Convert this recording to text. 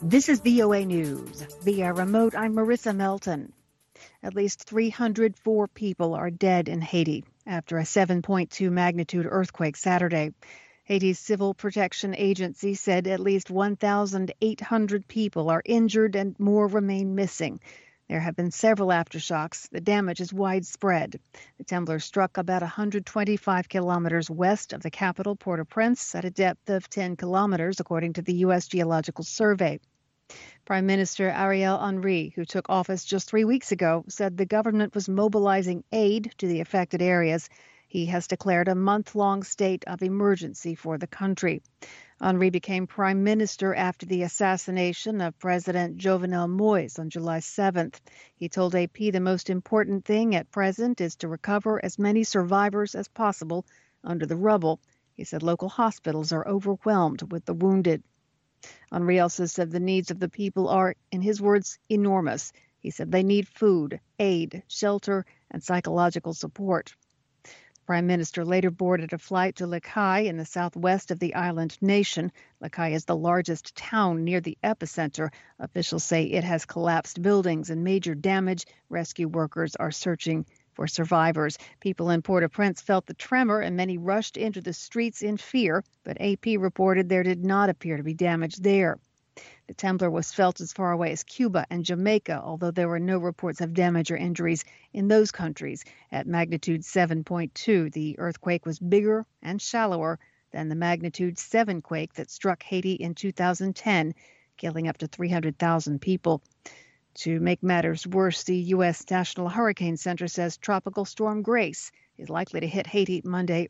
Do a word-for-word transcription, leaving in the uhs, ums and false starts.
This is V O A News. Via remote, I'm Marissa Melton. At least three hundred four people are dead in Haiti after a seven point two magnitude earthquake Saturday. Haiti's Civil Protection Agency said at least one thousand eight hundred people are injured and more remain missing. There have been several aftershocks. The damage is widespread. The tremor struck about one hundred twenty-five kilometers west of the capital, Port-au-Prince, at a depth of ten kilometers, according to the U S Geological Survey. Prime Minister Ariel Henry, who took office just three weeks ago, said the government was mobilizing aid to the affected areas. He has declared a month-long state of emergency for the country. Henry became prime minister after the assassination of President Jovenel Moïse on July seventh. He told A P the most important thing at present is to recover as many survivors as possible under the rubble. He said local hospitals are overwhelmed with the wounded. Henry also said the needs of the people are, in his words, enormous. He said they need food, aid, shelter, and psychological support. The Prime Minister later boarded a flight to Le Cayes in the southwest of the island nation. Le Cayes is the largest town near the epicenter. Officials say it has collapsed buildings and major damage. Rescue workers are searching for survivors. People in Port-au-Prince felt the tremor and many rushed into the streets in fear, but A P reported there did not appear to be damage there. The tremor was felt as far away as Cuba and Jamaica, although there were no reports of damage or injuries in those countries. At magnitude seven point two, the earthquake was bigger and shallower than the magnitude seven quake that struck Haiti in two thousand ten, killing up to three hundred thousand people. To make matters worse, the U S National Hurricane Center says Tropical Storm Grace is likely to hit Haiti Monday